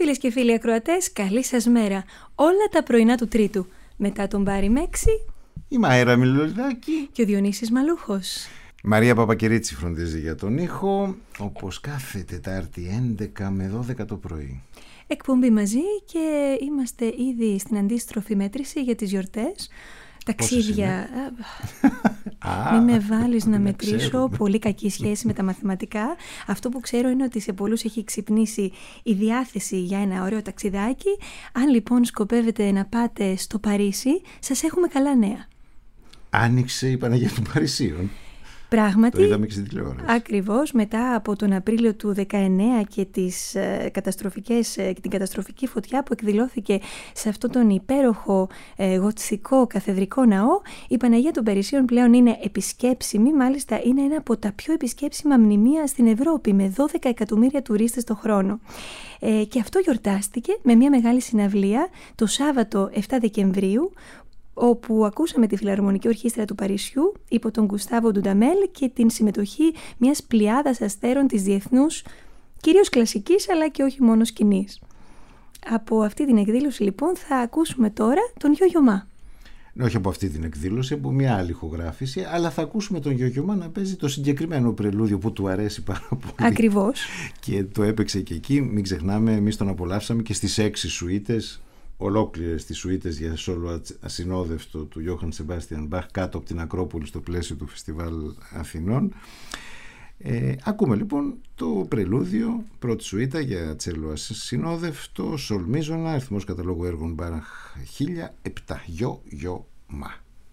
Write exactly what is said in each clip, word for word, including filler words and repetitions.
Φίλες και φίλοι ακροατές, καλή σας μέρα. Όλα τα πρωινά του Τρίτου. Μετά τον Μπάρι Μέξη, η Μαέρα Μιλολιδάκη και ο Διονύσης Μαλούχος. Μαρία Παπακυρίτσι φροντίζει για τον ήχο, όπως κάθε Τετάρτη έντεκα με δώδεκα το πρωί. Εκπομπή μαζί και είμαστε ήδη στην αντίστροφη μέτρηση για τις γιορτές. Ταξίδια. Μην με βάλεις να μετρήσω. Πολύ κακή σχέση με τα μαθηματικά. Αυτό που ξέρω είναι ότι σε πολλούς έχει ξυπνήσει η διάθεση για ένα ωραίο ταξιδάκι. Αν λοιπόν σκοπεύετε να πάτε στο Παρίσι, σας έχουμε καλά νέα. Άνοιξε η Παναγία των Παρισίων. Πράγματι, το είδαμε και στην τηλεόραση. Ακριβώς, μετά από τον Απρίλιο του δεκαεννέα και τις, ε, καταστροφικές, ε, την καταστροφική φωτιά που εκδηλώθηκε σε αυτόν τον υπέροχο ε, γοτθικό καθεδρικό ναό, η Παναγία των Παρισίων πλέον είναι επισκέψιμη, μάλιστα είναι ένα από τα πιο επισκέψιμα μνημεία στην Ευρώπη, με δώδεκα εκατομμύρια τουρίστες το χρόνο. Ε, και αυτό γιορτάστηκε με μια μεγάλη συναυλία το Σάββατο επτά Δεκεμβρίου, όπου ακούσαμε τη Φιλαρμονική Ορχήστρα του Παρισιού υπό τον Γκουστάβο Ντουνταμέλ και την συμμετοχή μιας πλειάδας αστέρων της διεθνούς, κυρίως κλασικής αλλά και όχι μόνο σκηνής. Από αυτή την εκδήλωση λοιπόν θα ακούσουμε τώρα τον Γιώργιο Μα. Όχι από αυτή την εκδήλωση, από μια άλλη ηχογράφηση, αλλά θα ακούσουμε τον Γιώργιο Μα να παίζει το συγκεκριμένο πρελούδιο που του αρέσει πάρα πολύ. Ακριβώς. Και το έπαιξε και εκεί, μην ξεχνάμε, εμείς τον απολαύσαμε και στις έξι σουίτες, ολόκληρες τις σουίτες για σόλο ασυνόδευτο του Γιώχαν Σεμπάστιαν Μπαχ κάτω από την Ακρόπολη στο πλαίσιο του Φεστιβάλ Αθηνών. Ε, ακούμε λοιπόν το πρελούδιο, πρώτη σουίτα για τσέλο ασυνόδευτο, σολ μίζωνα, αριθμός καταλόγου έργων Μπαχ χίλια επτά. Γιώργιο Μα.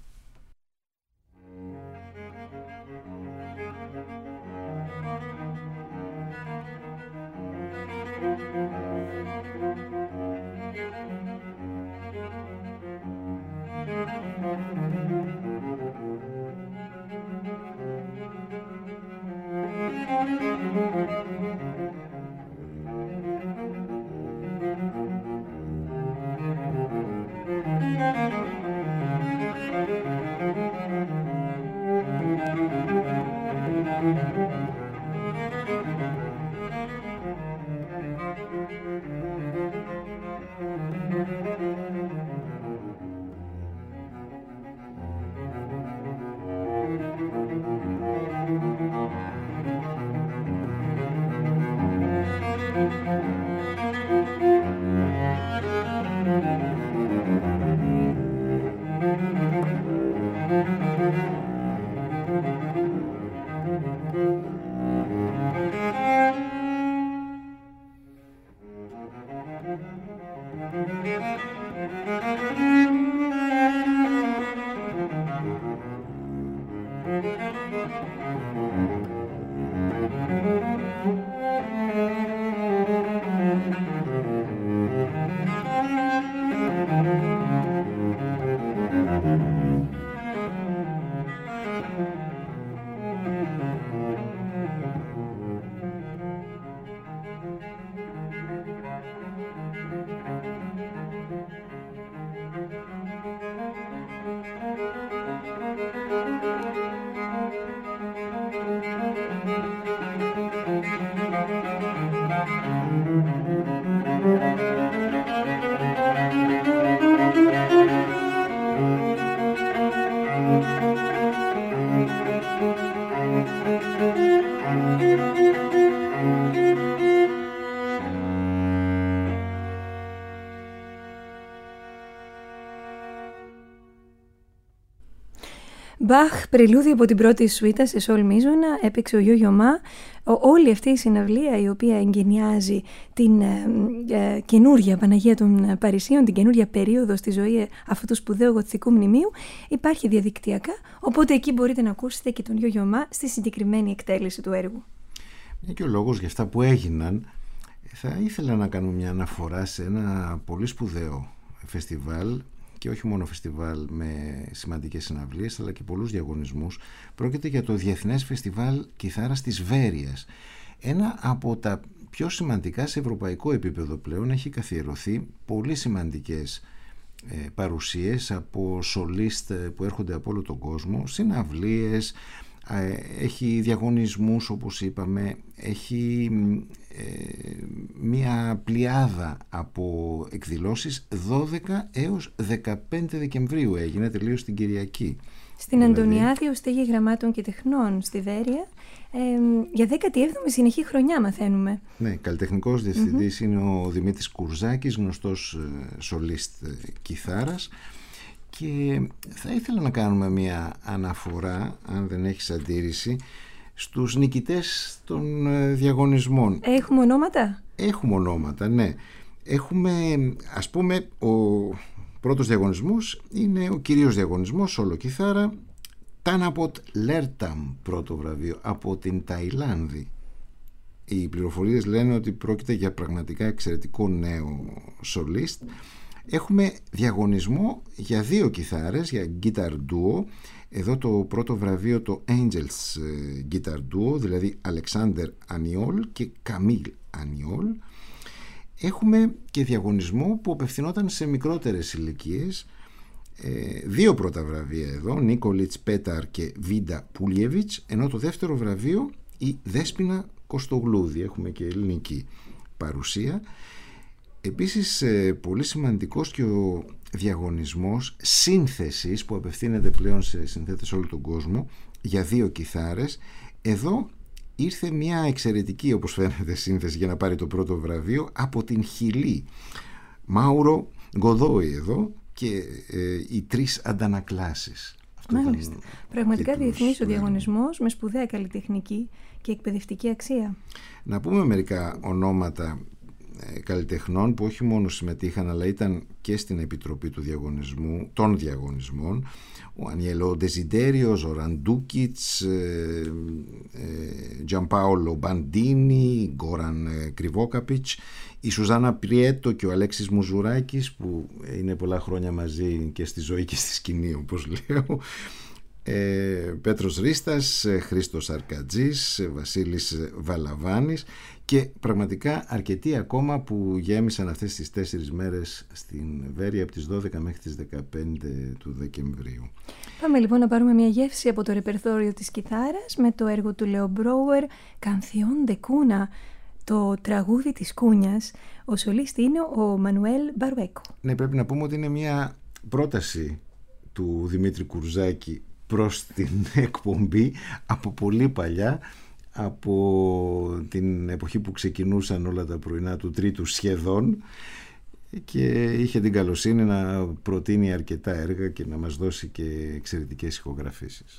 Μπαχ, πρελούδιο από την πρώτη σουίτα σε σολ μίζωνα, έπαιξε ο Γιώργιο Μα. Όλη αυτή η συναυλία, η οποία εγκαινιάζει την ε, ε, καινούρια Παναγία των Παρισίων, την καινούρια περίοδο στη ζωή αυτού του σπουδαίου γοτθικού μνημείου, υπάρχει διαδικτυακά, οπότε εκεί μπορείτε να ακούσετε και τον Γιώργιο Μα στη συγκεκριμένη εκτέλεση του έργου. Είναι και ο λόγος για αυτά που έγιναν. Θα ήθελα να κάνω μια αναφορά σε ένα πολύ σπουδαίο φεστιβάλ, και όχι μόνο φεστιβάλ με σημαντικές συναυλίες αλλά και πολλούς διαγωνισμούς. Πρόκειται για το Διεθνές Φεστιβάλ Κιθάρας της Βέρειας, ένα από τα πιο σημαντικά σε ευρωπαϊκό επίπεδο πλέον. Έχει καθιερωθεί πολύ σημαντικές ε, παρουσίες από σολίστ που έρχονται από όλο τον κόσμο, συναυλίες, ε, έχει διαγωνισμούς όπως είπαμε, έχει ε, μια πλειάδα από εκδηλώσεις. Δώδεκα έως δεκαπέντε Δεκεμβρίου έγινε, τελείως την Κυριακή. Στην δηλαδή... Αντωνιάδη, ως Στέγη Γραμμάτων και Τεχνών στη Βέρεια, ε, για δέκατη έβδομη συνεχή χρονιά μαθαίνουμε. Ναι, καλλιτεχνικός διευθυντής mm-hmm. είναι ο Δημήτρης Κουρζάκης, γνωστός σολίστ ε, κιθάρας. Και θα ήθελα να κάνουμε μια αναφορά, αν δεν έχεις αντίρρηση, στους νικητές των ε, διαγωνισμών. Έχουμε ονόματα? Έχουμε ονόματα, ναι. Έχουμε, ας πούμε, ο πρώτος διαγωνισμός είναι ο κυρίως διαγωνισμός, όλο κιθάρα, Τάναποτ Λέρταμ, πρώτο βραβείο, από την Ταϊλάνδη. Οι πληροφορίες λένε ότι πρόκειται για πραγματικά εξαιρετικό νέο σολίστ. Έχουμε διαγωνισμό για δύο κιθάρες, για guitar duo. Εδώ το πρώτο βραβείο, το Angels Guitar Duo, δηλαδή Alexander Aniol και Camille Aniol. Έχουμε και διαγωνισμό που απευθυνόταν σε μικρότερες ηλικίες. Ε, δύο πρώτα βραβεία εδώ, Νίκολιτς Πέταρ και Βίντα Πουλιεβιτς, ενώ το δεύτερο βραβείο η Δέσποινα Κωστογλούδη. Έχουμε και ελληνική παρουσία. Επίσης ε, πολύ σημαντικός και ο διαγωνισμός σύνθεσης, που απευθύνεται πλέον σε συνθέτες όλο τον κόσμο, για δύο κιθάρες. Εδώ ήρθε μια εξαιρετική, όπως φαίνεται, σύνθεση για να πάρει το πρώτο βραβείο από την Χιλή. Μάουρο Γκοδόη εδώ και ε, οι τρεις αντανακλάσεις. Μάλιστα. Πραγματικά διεθνής ο διαγωνισμός, με σπουδαία καλλιτεχνική και εκπαιδευτική αξία. Να πούμε μερικά ονόματα καλλιτεχνών που όχι μόνο συμμετείχαν, αλλά ήταν και στην επιτροπή του διαγωνισμού, των διαγωνισμών. Ο Ανιέλο Ντεζιντέριος, ο Ραντούκιτς, Τζαμπάολο Μπαντίνι, Γκόραν Κρυβόκαπιτς, η Σουζάνα Πριέτο και ο Αλέξης Μουζουράκης, που είναι πολλά χρόνια μαζί και στη ζωή και στη σκηνή, όπως λέω. Ε, Πέτρος Ρίστας, Χρήστος Αρκατζής, Βασίλης Βαλαβάνης και πραγματικά αρκετοί ακόμα που γέμισαν αυτές τις τέσσερις μέρες στην Βέρεια από τις δώδεκα μέχρι τις δεκαπέντε του Δεκεμβρίου. Πάμε λοιπόν να πάρουμε μια γεύση από το ρεπερθόριο της κιθάρας με το έργο του Λέο Μπρόουερ, Canción de Cuna, το τραγούδι της κούνιας. Ο σολίστη είναι ο Μανουέλ Μπαρουέκο. Ναι, πρέπει να πούμε ότι είναι μια πρόταση του Δημήτρη Κουρζάκη προς την εκπομπή από πολύ παλιά, από την εποχή που ξεκινούσαν όλα τα πρωινά του Τρίτου σχεδόν, και είχε την καλοσύνη να προτείνει αρκετά έργα και να μας δώσει και εξαιρετικές ηχογραφήσεις.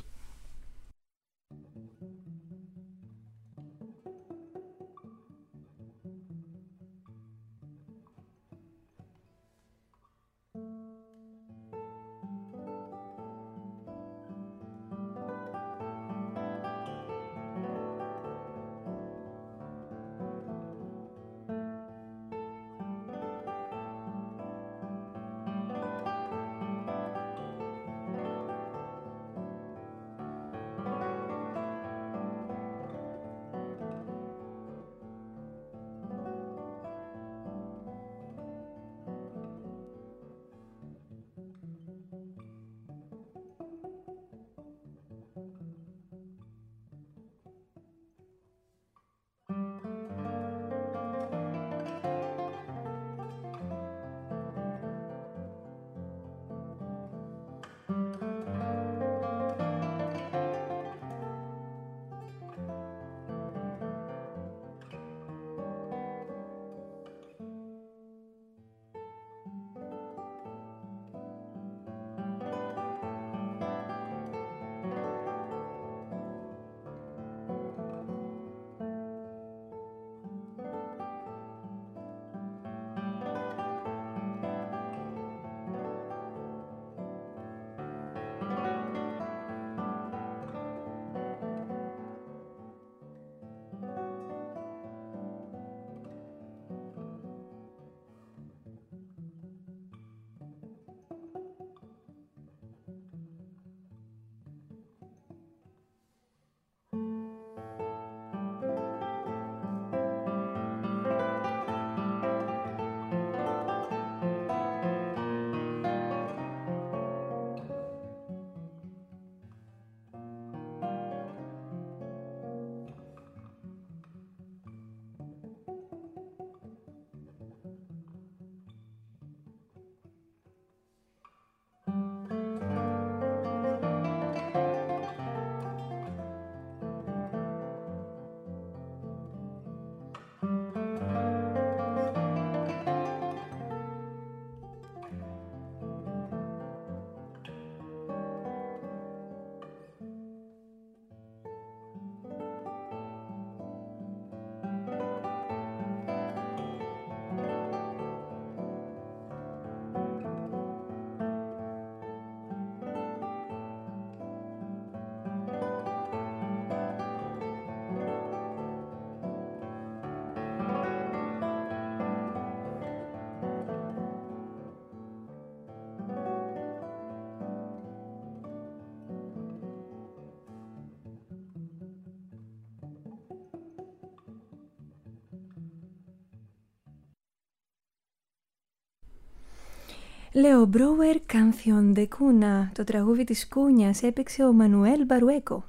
Leo Brouwer, Canción de Cuna. Το τραγούδι της Κούνιας έπαιξε ο Μανουέλ Μπαρουέκο.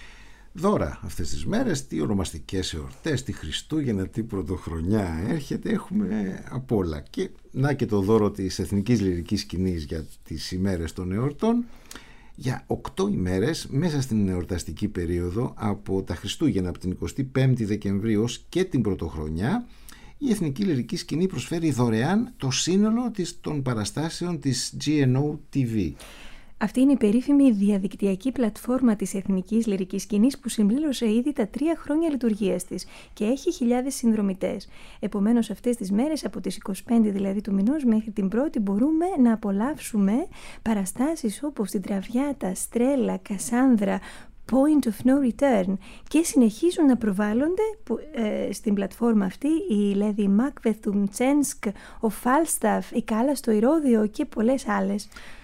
Δώρα αυτές τις μέρες, τι ονομαστικές εορτές, τι Χριστούγεννα, τι Πρωτοχρονιά έρχεται, έχουμε απ' όλα. Και να και το δώρο της Εθνικής Λυρικής Σκηνής για τις ημέρες των εορτών. Για οκτώ ημέρες μέσα στην εορταστική περίοδο από τα Χριστούγεννα, από την εικοστή πέμπτη Δεκεμβρίου και την Πρωτοχρονιά, η Εθνική Λυρική Σκηνή προσφέρει δωρεάν το σύνολο της, των παραστάσεων της τζι εν ο τι βι. Αυτή είναι η περίφημη διαδικτυακή πλατφόρμα της Εθνικής Λυρικής Σκηνής που συμπλήρωσε ήδη τα τρία χρόνια λειτουργίας της και έχει χιλιάδες συνδρομητές. Επομένως αυτές τις μέρες, από τις είκοσι πέντε δηλαδή του μηνός μέχρι την πρώτη, μπορούμε να απολαύσουμε παραστάσεις όπως την Τραβιάτα, Στρέλα, Κασάνδρα, Point of No Return, και συνεχίζουν να προβάλλονται που, ε, στην πλατφόρμα αυτή η Lady Macbeth του Μτσένσκ, ο Falstaff, η Κάλα στο Ηρώδειο και πολλές άλλες.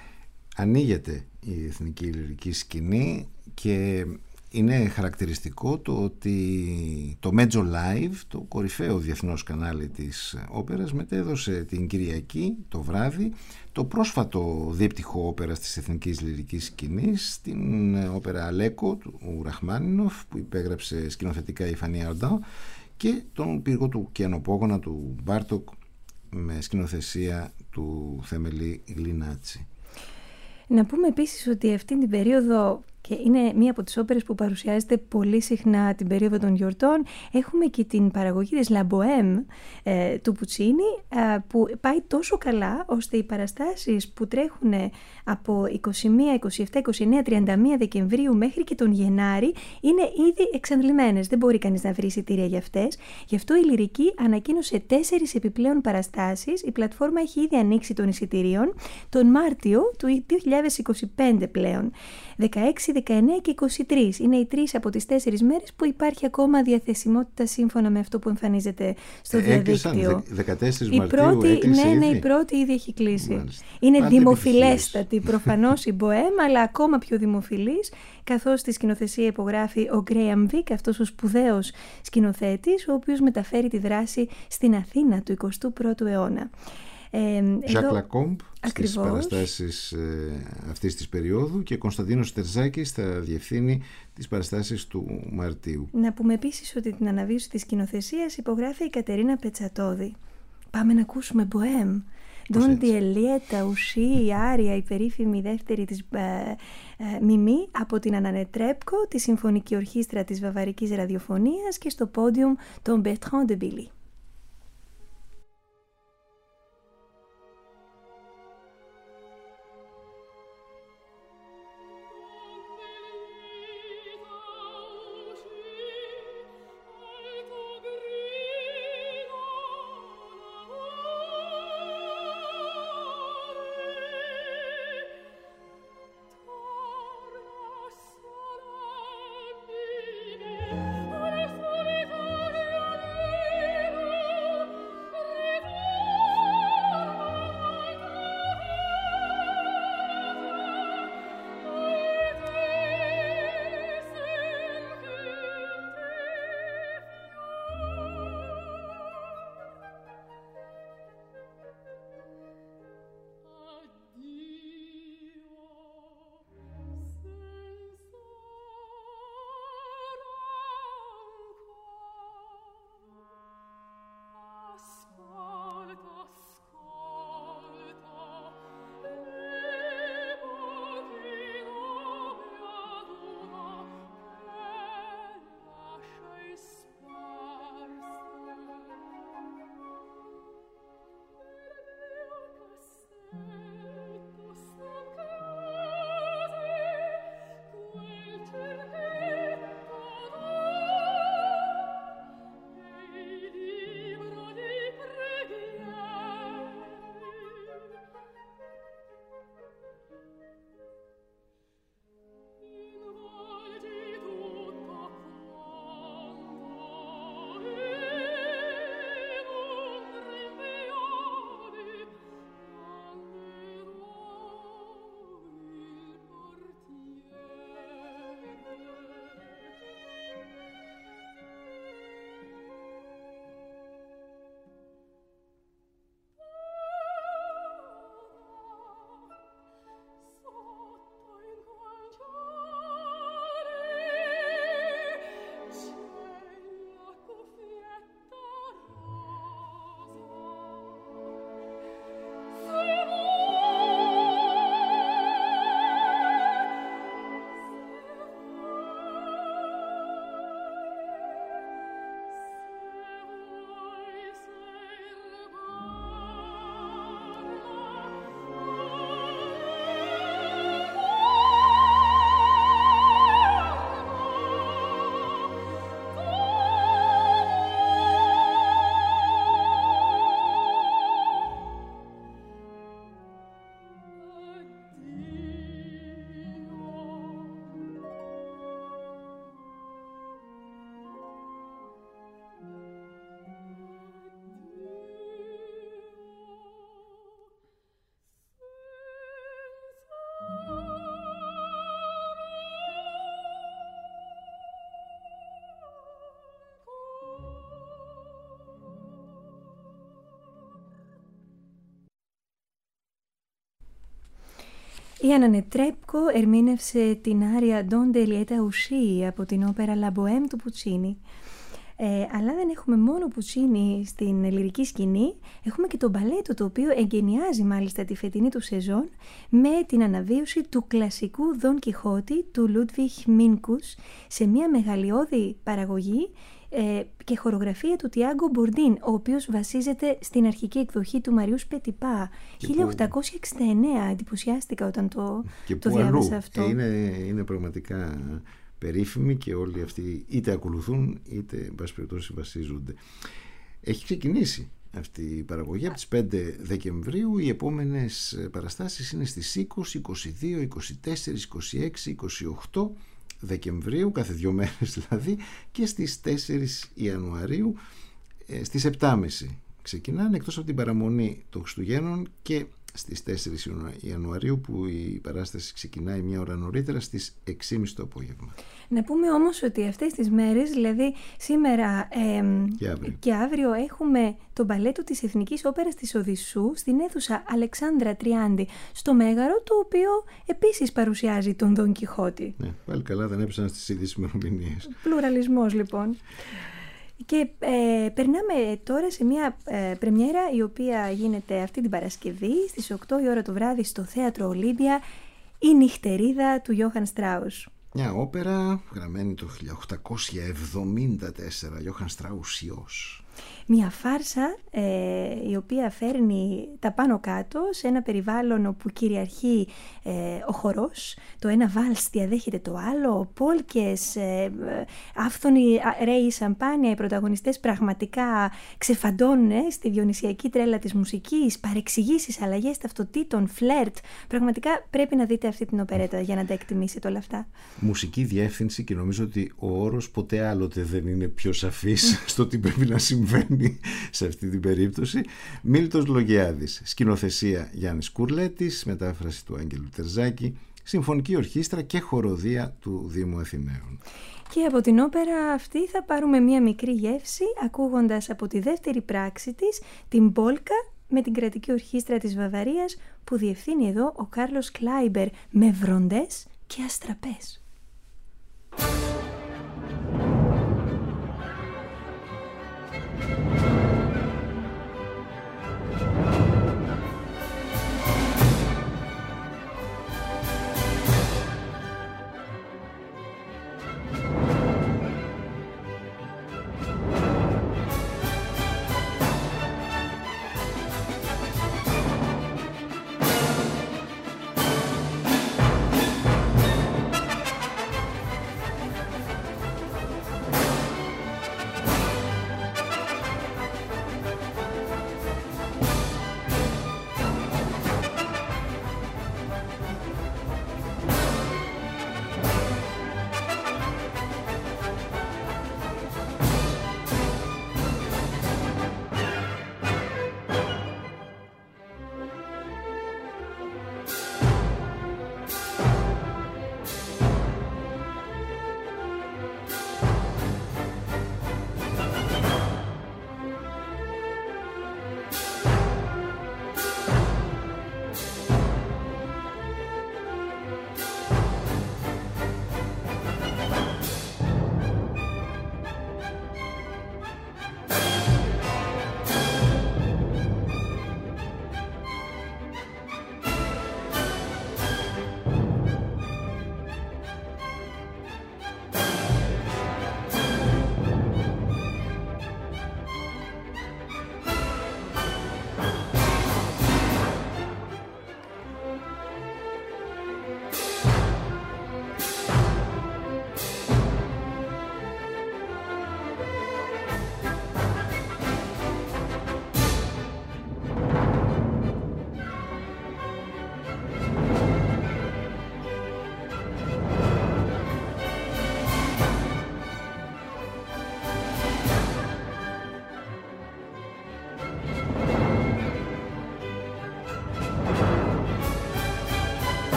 Ανοίγεται η Εθνική Λυρική Σκηνή και είναι χαρακτηριστικό το ότι το Mezzo Live, το κορυφαίο διεθνώς κανάλι της όπερας, μετέδωσε την Κυριακή το βράδυ το πρόσφατο δίπτυχο όπερας της Εθνικής Λυρικής Σκηνής, την όπερα Αλέκο του Ραχμάνινοφ που υπέγραψε σκηνοθετικά η Φανή Αρντά, και τον Πύργο του Κιανοπόγονα του Μπάρτοκ με σκηνοθεσία του Θεμελή Γλινάτσι. Να πούμε επίσης ότι αυτή την περίοδο, και είναι μία από τις όπερες που παρουσιάζεται πολύ συχνά την περίοδο των γιορτών, έχουμε και την παραγωγή της La Bohème ε, του Πουτσίνι, ε, που πάει τόσο καλά ώστε οι παραστάσεις που τρέχουν από είκοσι μία, είκοσι επτά, είκοσι εννέα, τριάντα μία Δεκεμβρίου μέχρι και τον Γενάρη είναι ήδη εξαντλημένες. Δεν μπορεί κανείς να βρει εισιτήρια για αυτές. Γι' αυτό η Λυρική ανακοίνωσε τέσσερις επιπλέον παραστάσεις. Η πλατφόρμα έχει ήδη ανοίξει των εισιτηρίων τον Μάρτιο του δύο χιλιάδες είκοσι πέντε πλέον. δεκαέξι, δεκαεννέα και είκοσι τρία είναι οι τρεις από τις τέσσερις μέρες που υπάρχει ακόμα διαθεσιμότητα σύμφωνα με αυτό που εμφανίζεται στο διαδίκτυο. Έκλεισαν δεκατέσσερις Μαρτίου, η πρώτη, έκλεισε ναι, ναι, ήδη. η πρώτη ήδη έχει κλείσει. Μάλιστα. Είναι Άντε δημοφιλέστατη προφανώς η Μποέμ, αλλά ακόμα πιο δημοφιλής, καθώς τη σκηνοθεσία υπογράφει ο Γκρέαμ Βικ, αυτός ο σπουδαίος σκηνοθέτης, ο οποίος μεταφέρει τη δράση στην Αθήνα του εικοστού πρώτου αιώνα. Ζακ Λακόμπ στις παραστάσεις ε, αυτής της περίοδου και Κωνσταντίνος Τερζάκης θα διευθύνει τις παραστάσεις του Μαρτίου. Να πούμε επίσης ότι την αναβίωση της σκηνοθεσίας υπογράφει η Κατερίνα Πετσατόδη. Πάμε να ακούσουμε Μποέμ. Don di Elietta Uscì, η άρια, η περίφημη δεύτερη της ε, ε, Μιμή από την Ανανετρέπκο, τη Συμφωνική Ορχήστρα της Βαβαρικής Ραδιοφωνίας, και στο πόντιουμ τον Bertrand de Billy. Ora Η Άννα Νετρέπκο ερμήνευσε την άρια «Donde lieta uscì» από την όπερα «La Bohème» του Πουτσίνι. Ε, αλλά δεν έχουμε μόνο Πουτσίνι στην λυρική σκηνή, έχουμε και το μπαλέτο, το οποίο εγκαινιάζει μάλιστα τη φετινή του σεζόν με την αναβίωση του κλασικού Δον Κιχώτη του Λούντβιχ Μίνκους σε μια μεγαλειώδη παραγωγή ε, και χορογραφία του Τιάγκο Μπορντίν, ο οποίος βασίζεται στην αρχική εκδοχή του Μαριούς Πετιπά χίλια οκτακόσια εξήντα εννέα. Εντυπωσιάστηκα όταν το, το διάβασα αυτό. Ε, είναι, είναι πραγματικά περίφημοι και όλοι αυτοί είτε ακολουθούν είτε εν πάση περιπτώσει βασίζονται. Έχει ξεκινήσει αυτή η παραγωγή από τις πέντε Δεκεμβρίου. Οι επόμενες παραστάσεις είναι στις είκοσι, είκοσι δύο, είκοσι τέσσερα, είκοσι έξι, είκοσι οκτώ Δεκεμβρίου, κάθε δύο μέρες δηλαδή, και στις τέσσερις Ιανουαρίου στις επτά και τριάντα ξεκινάνε, εκτός από την παραμονή των Χριστουγέννων και στις τέσσερις Ιανουαρίου που η παράσταση ξεκινάει μια ώρα νωρίτερα στις έξι και μισή το απόγευμα. Να πούμε όμως ότι αυτές τις μέρες, δηλαδή σήμερα ε, και, αύριο. και αύριο έχουμε το μπαλέτο της Εθνικής Όπερας της Οδυσσού στην αίθουσα Αλεξάνδρα Τριάντη στο Μέγαρο, το οποίο επίσης παρουσιάζει τον Δον Κιχώτη. Ναι, πάλι καλά δεν έπεσαν στις ίδιες ημερομηνίες. Πλουραλισμός λοιπόν. Και ε, περνάμε τώρα σε μια ε, πρεμιέρα η οποία γίνεται αυτή την Παρασκευή στις οκτώ η ώρα το βράδυ στο Θέατρο Ολύμπια, η Νυχτερίδα του Γιώχαν Στράους. Μια όπερα γραμμένη το χίλια οκτακόσια εβδομήντα τέσσερα, Γιώχαν Στράους Ιός. Μια φάρσα ε, η οποία φέρνει τα πάνω κάτω σε ένα περιβάλλον όπου κυριαρχεί ε, ο χορός. Το ένα βάλς διαδέχεται το άλλο, πόλκες, ε, άφθονοι ρέοι σαμπάνια, οι πρωταγωνιστές πραγματικά ξεφαντώνουν ε, στη διονυσιακή τρέλα της μουσικής, παρεξηγήσεις, αλλαγές ταυτοτήτων, φλερτ. Πραγματικά πρέπει να δείτε αυτή την οπερέτα για να τα εκτιμήσετε όλα αυτά. Μουσική διεύθυνση, και νομίζω ότι ο όρος ποτέ άλλοτε δεν είναι πιο σαφής στο τι πρέπει να συμβαίνει σε αυτή την περίπτωση. Μίλτος Λογιάδης, σκηνοθεσία Γιάννης Κουρλέτης, μετάφραση του Άγγελου Τερζάκη, συμφωνική ορχήστρα και χοροδία του Δήμου Αθηναίων. Και από την όπερα αυτή θα πάρουμε μια μικρή γεύση ακούγοντας από τη δεύτερη πράξη της την Πόλκα με την κρατική ορχήστρα της Βαβαρίας που διευθύνει εδώ ο Κάρλος Κλάιμπερ με βροντές και αστραπές.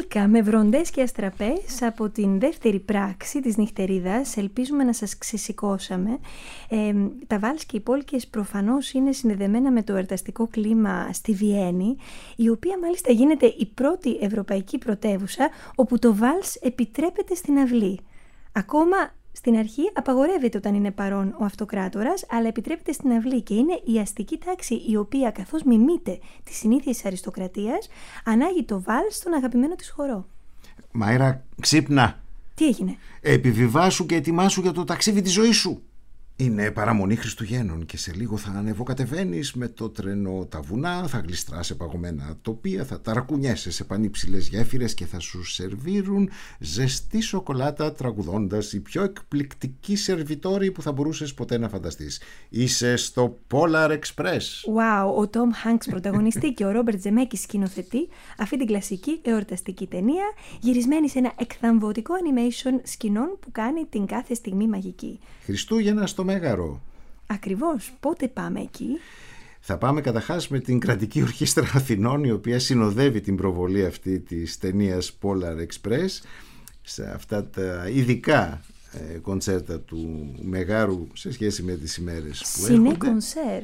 Μίλκα με βροντές και αστραπές από την δεύτερη πράξη της νυχτερίδας. Ελπίζουμε να σας ξεσηκώσαμε. Ε, τα βάλς και οι πόλκες προφανώς είναι συνδεδεμένα με το εορταστικό κλίμα στη Βιέννη, η οποία μάλιστα γίνεται η πρώτη ευρωπαϊκή πρωτεύουσα όπου το βάλς επιτρέπεται στην αυλή. Ακόμα στην αρχή απαγορεύεται όταν είναι παρόν ο αυτοκράτορας, αλλά επιτρέπεται στην αυλή και είναι η αστική τάξη η οποία, καθώς μιμείται τις συνήθειες της αριστοκρατίας, ανάγει το βάλς στον αγαπημένο της χορό. Μάιρα, ξύπνα! Τι έγινε? Επιβιβάσου και ετοιμάσου για το ταξίδι της ζωής σου. Είναι παραμονή Χριστουγέννων και σε λίγο θα ανεβοκατεβαίνεις με το τρένο τα βουνά, θα γλιστράς σε παγωμένα τοπία, θα ταρακουνιέσαι σε πανύψηλες γέφυρες και θα σου σερβίρουν ζεστή σοκολάτα τραγουδώντας οι πιο εκπληκτικοί σερβιτόροι που θα μπορούσες ποτέ να φανταστείς. Είσαι στο Polar Express. Wow, ο Τόμ Χάνκς πρωταγωνιστεί και ο Ρόμπερτ Ζεμέκης σκηνοθετεί αυτή την κλασική εορταστική ταινία, γυρισμένη σε ένα εκθαμβωτικό animation σκηνών που κάνει την κάθε στιγμή μαγική. Χριστούγεννα στο Μέγαρο. Ακριβώς. Πότε πάμε εκεί? Θα πάμε καταρχάς με την Κρατική Ορχήστρα Αθηνών, η οποία συνοδεύει την προβολή αυτή της ταινίας Polar Express σε αυτά τα ειδικά ε, κοντσέρτα του Μεγάρου σε σχέση με τις ημέρες που Συνέ έρχονται. κονσέρ.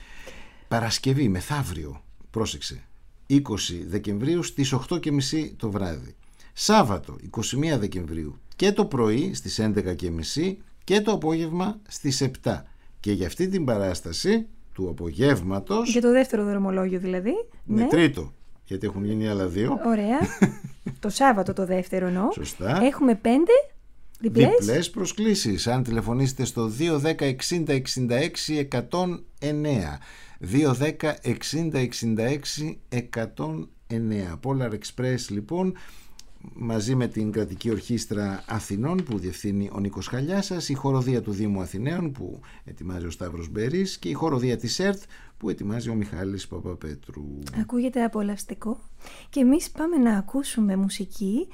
Παρασκευή μεθαύριο, πρόσεξε, είκοσι Δεκεμβρίου στις οκτώ και μισή το βράδυ. Σάββατο είκοσι μία Δεκεμβρίου και το πρωί στις έντεκα και μισή και το απόγευμα στις επτά. Και για αυτή την παράσταση του απογεύματος, Για το δεύτερο δρομολόγιο δηλαδή. Ναι, Ναι. τρίτο, γιατί έχουν γίνει άλλα δύο. Ωραία. Το Σάββατο το δεύτερο εννοώ. Σωστά. Έχουμε πέντε διπλές. Διπλές προσκλήσεις. Αν τηλεφωνήσετε στο δύο δέκα εξήντα εξήντα έξι εκατόν εννέα. δύο δέκα εξήντα εξήντα έξι εκατόν εννέα. Polar Express λοιπόν, μαζί με την Κρατική Ορχήστρα Αθηνών που διευθύνει ο Νίκος Χαλιάσας, η χοροδία του Δήμου Αθηναίων που ετοιμάζει ο Σταύρος Μπερής και η χοροδία της ΕΡΤ που ετοιμάζει ο Μιχάλης Παπαπέτρου. Ακούγεται απολαυστικό. Και εμείς πάμε να ακούσουμε μουσική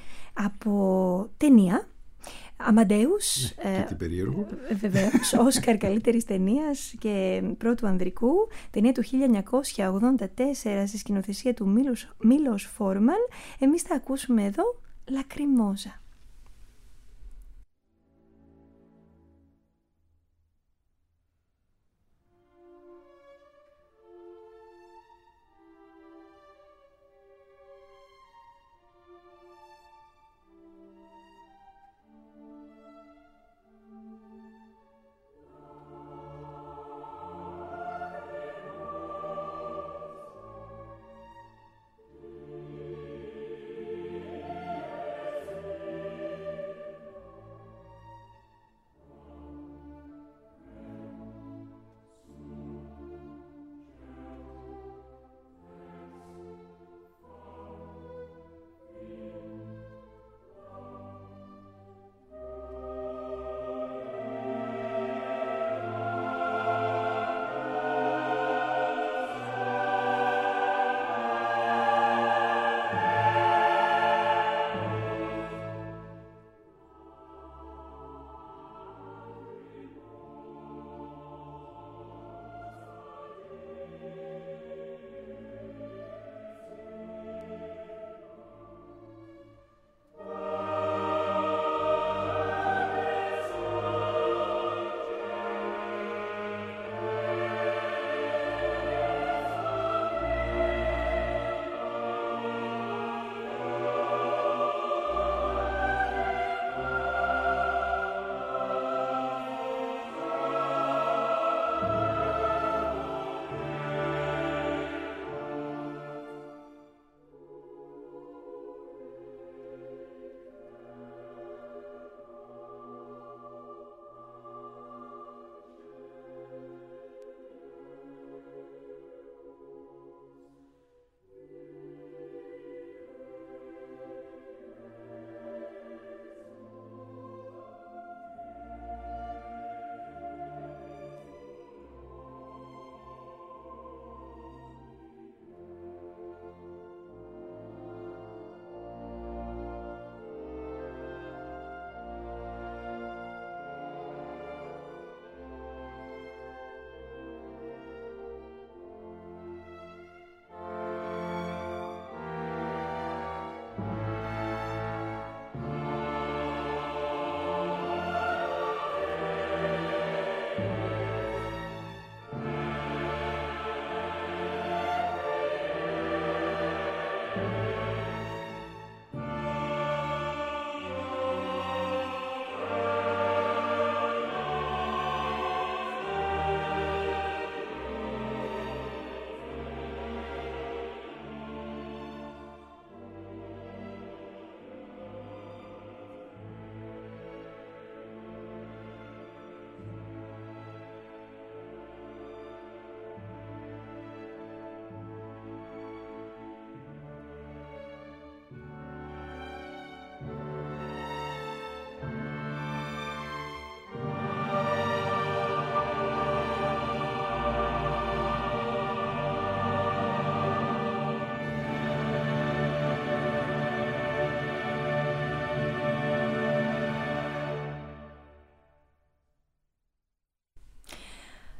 από ταινία. Αμαντέους, Ναι, και τι περίεργο. ε, βεβαίως, Όσκαρ καλύτερης ταινίας και πρώτου ανδρικού, ταινία του χίλια εννιακόσια ογδόντα τέσσερα στη σκηνοθεσία του Μίλος, Μίλος Φόρμαν. Εμείς θα ακούσουμε εδώ Λακριμόζα.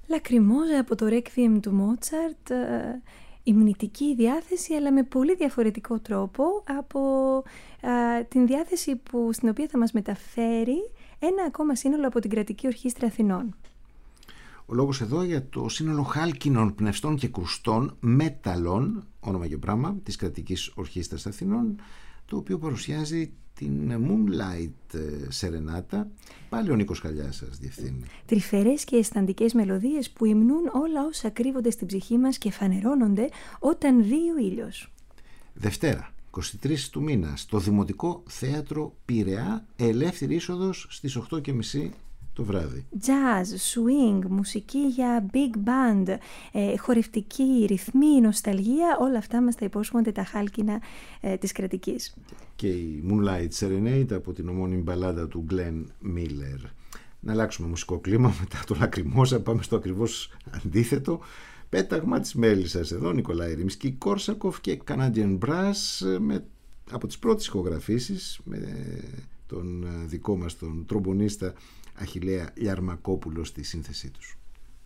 Λακριμόζα από το Requiem του Μότσαρτ, υμνητική διάθεση, αλλά με πολύ διαφορετικό τρόπο από α, την διάθεση που, στην οποία θα μας μεταφέρει ένα ακόμα σύνολο από την Κρατική Ορχήστρα Αθηνών. Ο λόγος εδώ για το σύνολο χάλκινων πνευστών και κρουστών μέταλλων, όνομα και πράγμα, της Κρατικής Ορχήστρας Αθηνών, το οποίο παρουσιάζει την Moonlight Serenata. Πάλι ο Νίκος Χαλιάς σας διευθύνει. Τρυφερές και αισθαντικές μελωδίες που υμνούν όλα όσα κρύβονται στην ψυχή μας και φανερώνονται όταν δει ο ήλιος. Δευτέρα, εικοστή τρίτη του μήνα, στο Δημοτικό Θέατρο Πειραιά, ελεύθερη είσοδος στις οκτώ και μισή το βράδυ. Jazz, swing, μουσική για big band, ε, χορευτική, ρυθμή, νοσταλγία, όλα αυτά μας τα υπόσχονται τα χάλκινα ε, της Κρατικής. Και η Moonlight Serenade από την ομώνυμη μπαλάντα του Glenn Miller. Να αλλάξουμε μουσικό κλίμα μετά το Λακριμόζα, πάμε στο ακριβώς αντίθετο. Πέταγμα της Μέλισσας εδώ, Νικολάη Ρίμσκι, Κόρσακοφ και Canadian Brass, με, από τις πρώτες ηχογραφήσεις με τον δικό μας τον τρομπονίστα Αχιλλέα Λιαρμακόπουλο στη σύνθεσή τους.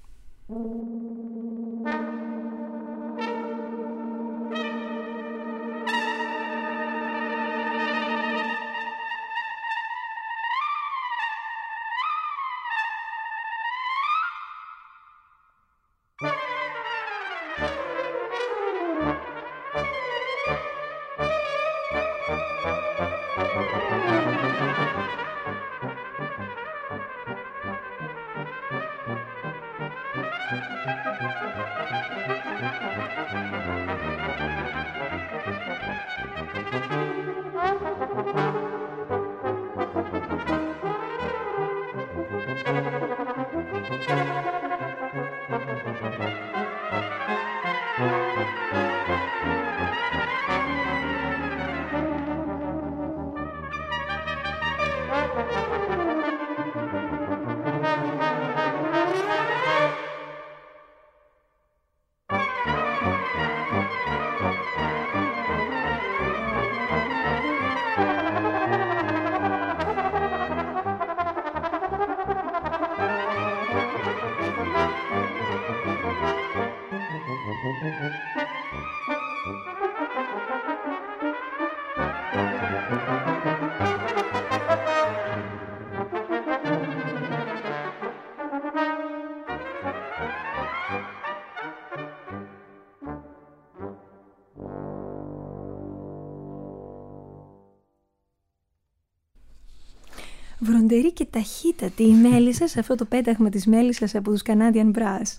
Βροντερή και ταχύτατη η Μέλισσα σε αυτό το πέταγμα της Μέλισσας από τους Canadian Brass.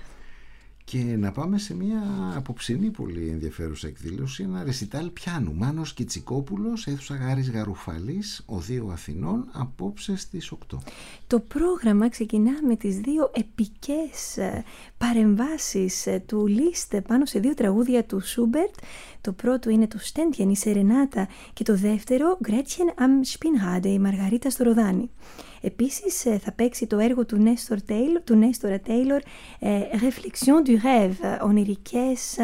Και να πάμε σε μια απόψινή πολύ ενδιαφέρουσα εκδήλωση, ένα ρεσιτάλ πιάνου. Μάνος Κιτσικόπουλος, αίθουσα Γάρης Γαρουφαλής, Οδείο Αθηνών, απόψε στις οκτώ. Το πρόγραμμα ξεκινά με τις δύο επικές παρεμβάσεις του Λίστε πάνω σε δύο τραγούδια του Σούμπερτ. Το πρώτο είναι το Στέντιαν, η Σερενάτα, και το δεύτερο Gretchen am Spinnrad, η Μαργαρίτα στο Ροδάνι. Επίσης θα παίξει το έργο του Νέστορα Τέιλορ, του Νέστορα Τέιλορ Réflexion du rêve, ονειρικές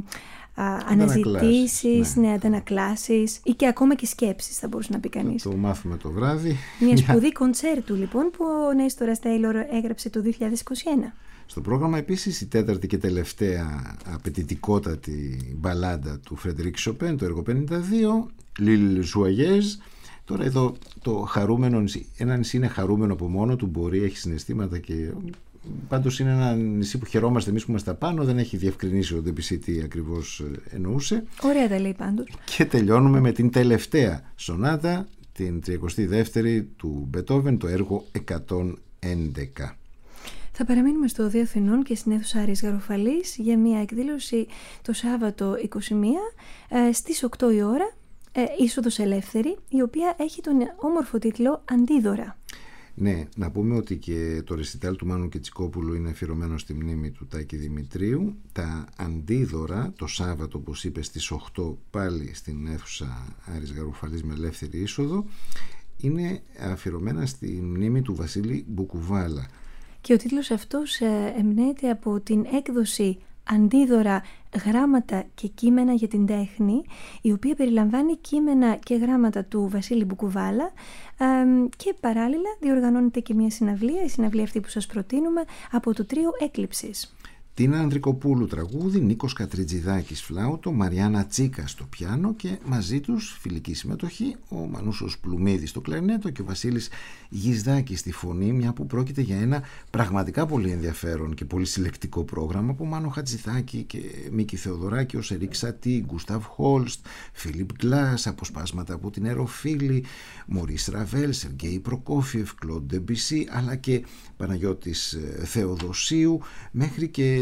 αναζητήσεις, ναι. Ναι, αντανακλάσεις ή και ακόμα και σκέψεις, θα μπορούσε να πει κανείς. Θα το μάθουμε το βράδυ. Μια σπουδή κοντσέρτου λοιπόν που ο Νέστορας Τέιλορ έγραψε το δύο χιλιάδες είκοσι ένα. Στο πρόγραμμα επίσης η τέταρτη και τελευταία απαιτητικότατη μπαλάντα του Φρεντερίκ Σοπέν, το έργο πενήντα δύο, L'Île Joyeuse. Τώρα εδώ το χαρούμενο νησί, ένα νησί είναι χαρούμενο από μόνο του, μπορεί, έχει συναισθήματα και πάντως είναι ένα νησί που χαιρόμαστε εμείς που είμαστε πάνω, δεν έχει διευκρινίσει ο Ντεμπισί τι ακριβώς εννοούσε. Ωραία τα λέει πάντως. Και τελειώνουμε με την τελευταία σονάτα, την τριακοστή δεύτερη του Μπετόβεν, το έργο εκατόν έντεκα. Θα παραμείνουμε στο Οδείο Αθηνών και στην αίθουσα Άρης Γαρουφαλής για μια εκδήλωση το Σάββατο είκοσι μία στις οκτώ η ώρα, ε, είσοδος ελεύθερη, η οποία έχει τον όμορφο τίτλο Αντίδωρα. Ναι, να πούμε ότι και το ρεσιτάλ του Μάνου Κιτσικόπουλου είναι αφιερωμένο στη μνήμη του Τάκη Δημητρίου. Τα Αντίδωρα το Σάββατο, όπως είπε, στις οκτώ πάλι στην αίθουσα Άρης Γαρουφαλής με ελεύθερη είσοδο, είναι αφιερωμένα στη μνήμη του Βασίλη Μπουκουβάλα. Και ο τίτλος αυτός εμπνέεται από την έκδοση Αντίδωρα «Γράμματα και κείμενα για την τέχνη», η οποία περιλαμβάνει κείμενα και γράμματα του Βασίλη Μπουκουβάλα, και παράλληλα διοργανώνεται και μια συναυλία, η συναυλία αυτή που σας προτείνουμε, από το τρίο Έκλειψης. Τίνα Ανδρικοπούλου τραγούδι, Νίκος Κατριτζηδάκης φλάουτο, Μαριάννα Τσίκα στο πιάνο και μαζί τους φιλική συμμετοχή ο Μανούσος Πλουμίδης στο κλαρινέτο και ο Βασίλης Γισδάκης στη φωνή, μια που πρόκειται για ένα πραγματικά πολύ ενδιαφέρον και πολύ συλλεκτικό πρόγραμμα από Μάνο Χατζηθάκη και Μίκη Θεοδωράκη ως Ερίκ Σατή, Γκούσταβ Χόλστ, Φίλιπ Γκλάς, αποσπάσματα από την Αεροφίλη, Μωρίς Ραβέλ, Σεργέη Προκόφιεφ, Κλοντ Ντεμπισί, αλλά και Παναγιώτης Θεοδοσίου, μέχρι και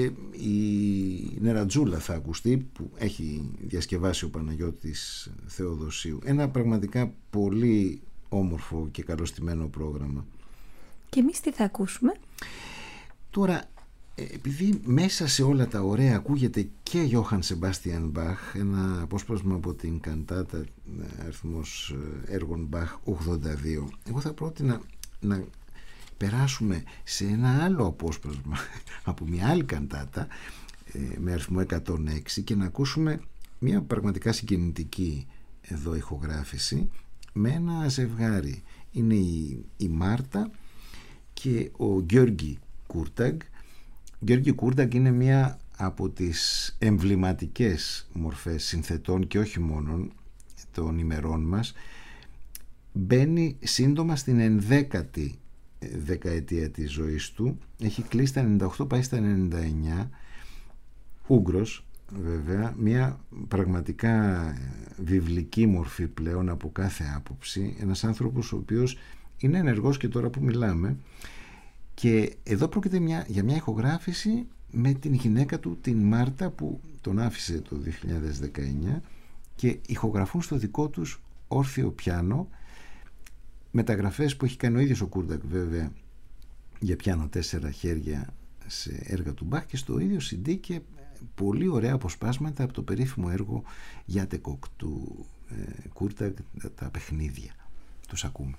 η Νερατζούλα θα ακουστεί, που έχει διασκευάσει ο Παναγιώτης Θεοδοσίου. Ένα πραγματικά πολύ όμορφο και καλωστημένο πρόγραμμα. Και εμείς τι θα ακούσουμε? Τώρα, επειδή μέσα σε όλα τα ωραία ακούγεται και Γιώχαν Σεμπάστιαν Μπαχ, ένα απόσπασμα από την καντάτα αριθμός έργων Μπαχ ογδόντα δύο, εγώ θα πρότεινα να περάσουμε σε ένα άλλο απόσπασμα από μια άλλη καντάτα με αριθμό εκατόν έξι και να ακούσουμε μια πραγματικά συγκινητική εδώ ηχογράφηση με ένα ζευγάρι. Είναι η, η Μάρτα και ο Γιώργη Κούρταγκ. Γιώργη Κούρταγκ είναι μια από τις εμβληματικές μορφές συνθετών και όχι μόνον των ημερών μας. Μπαίνει σύντομα στην ενδέκατη δεκαετία της ζωής του, έχει κλείσει τα ενενήντα οκτώ, πάει στα ενενήντα εννιά, Ούγγρος βέβαια, μια πραγματικά βιβλική μορφή πλέον από κάθε άποψη, ένας άνθρωπος ο οποίος είναι ενεργός και τώρα που μιλάμε, και εδώ πρόκειται μια, για μια ηχογράφηση με την γυναίκα του, την Μάρτα, που τον άφησε το δύο χιλιάδες δεκαεννιά, και ηχογραφούν στο δικό τους όρθιο πιάνο, μεταγραφές που έχει κάνει ο ίδιος ο Κούρταγκ βέβαια για πιάνο τέσσερα χέρια σε έργα του Μπαχ, και στο ίδιο σι ντι και πολύ ωραία αποσπάσματα από το περίφημο έργο Γιάτεκοκ του ε, Κούρταγκ, τα παιχνίδια. Τους ακούμε.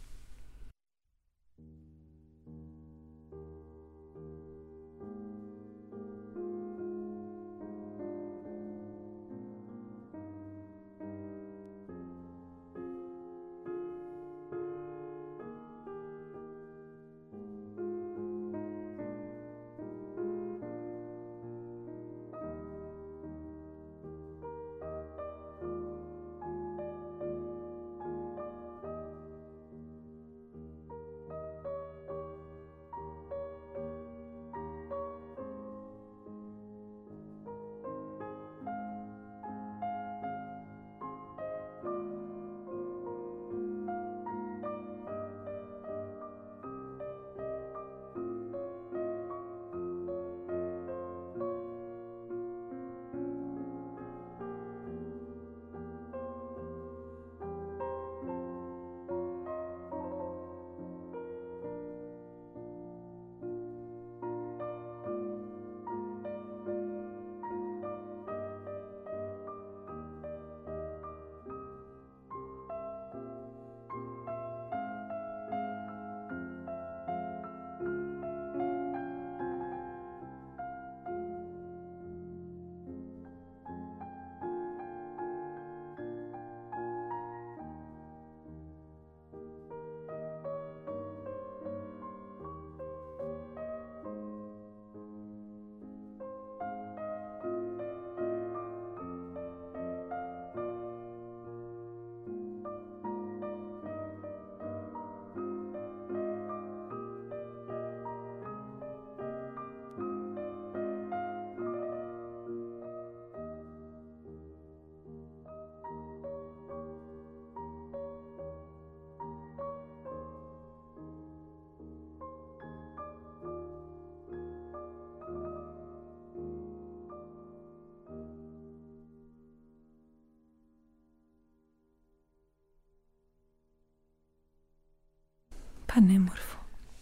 Πανέμορφο.